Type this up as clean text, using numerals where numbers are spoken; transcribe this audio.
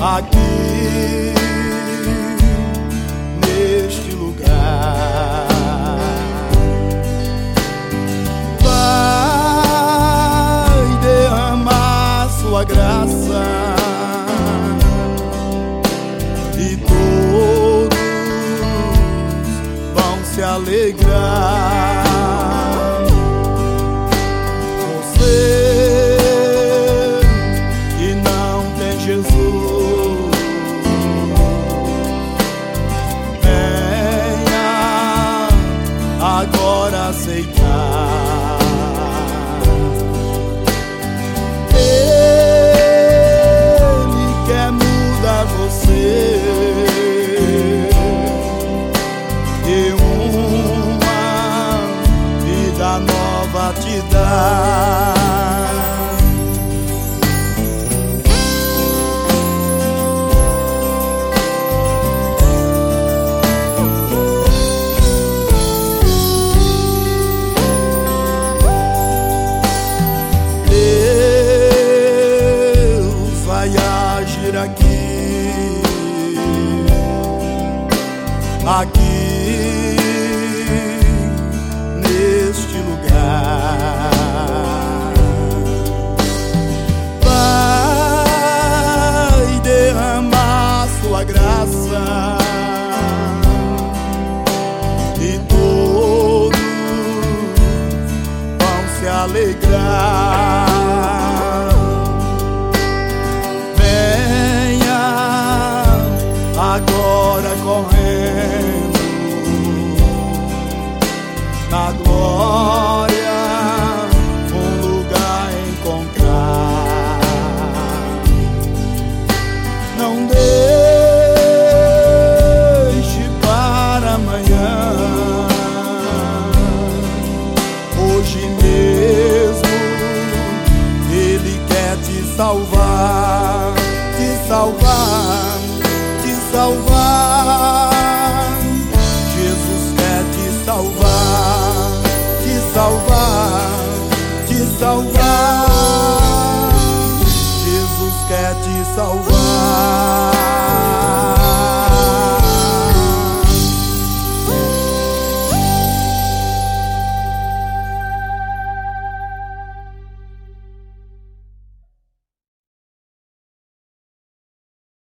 aqui neste lugar. Vai derramar sua graça e todos vão se alegrar. Agora aceitar. Ele quer mudar você e uma vida nova te dar. Aqui neste lugar. Vai derramar sua graça e todos vão se alegrar. Agora correndo na glória, um lugar encontrar. Não deixe para amanhã, hoje mesmo Ele quer te salvar, te salvar, te salvar. Jesus quer te salvar.